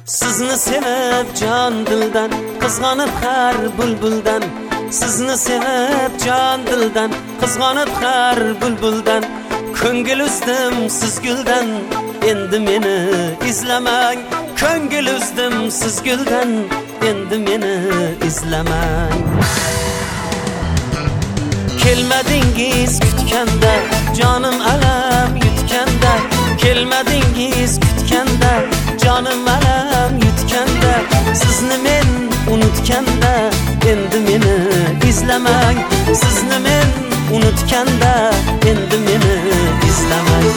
Sizni sevib jon dildan, qizg'onib har bulbuldan. Sizni sevib jon dildan, qizg'onib har bulbuldan. Ko'ngil uzdim siz guldan, endi meni izlamang. Ko'ngil uzdim siz guldan, endi meni izlamang. Kelmadingiz kutganda, jonim alam yutganda. Kelmadingiz kutganda, jonim alam yutganda. Sizni men unutganda, endi meni izlamang. Sizni men unutganda, endi meni izlamang.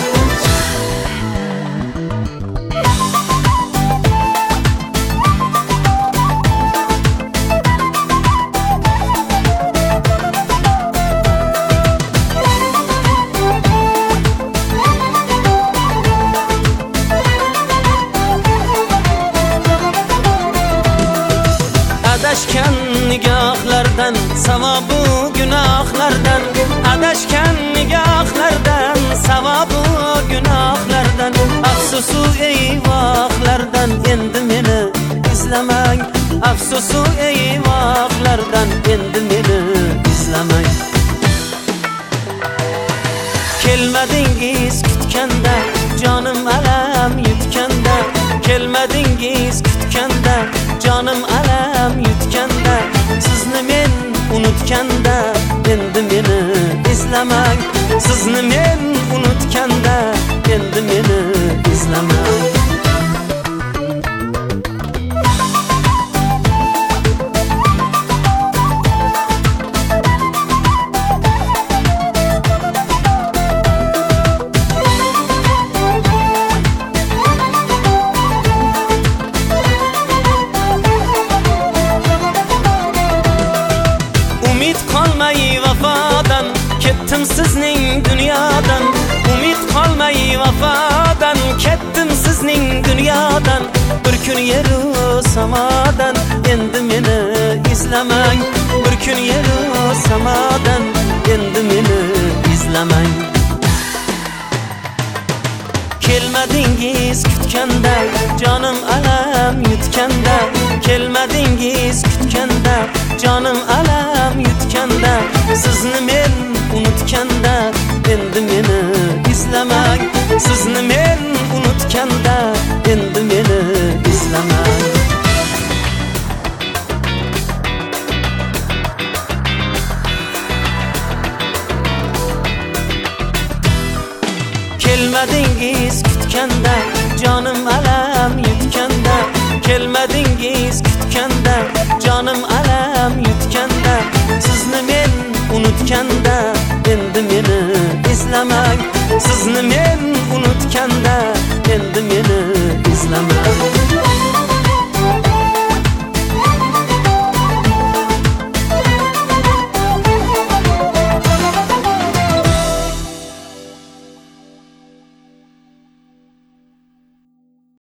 Adashgan nigohlardan, savobu gunohlardan. Adashgan nigohlardan, savobu gunohlardan. Afsusu eyvohlardan, endi meni izlamang. Afsusu eyvohlardan, endi meni izlamang. Kelmadingiz kutganda, jonim alam yutganda. Kelmadingiz kutganda, jonim alam yutganda. Sizni men unutganda, endi meni izlamang. Sizni men unutganda, endi meni izlamang. Ketdim sizning dunyodan, umid qolmay vafodan. Ketdim sizning dunyodan, bir kun yeru samodan. Endi meni izlamang. Bir kun yeru samodan, endi meni izlamang. Kelmadingiz kutganda, jonim alam yutganda. Kelmadingiz kutganda, jonim alam yutganda. Sizni men unutganda, endi meni izlamang. Sizni men unutganda, endi meni izlamang. Kelmadingiz kutganda, jonim alam yutganda. Kelmadingiz kutganda, jonim alam yutganda. Sizni men unutganda, endi meni izlamang. Sizni men unutganda,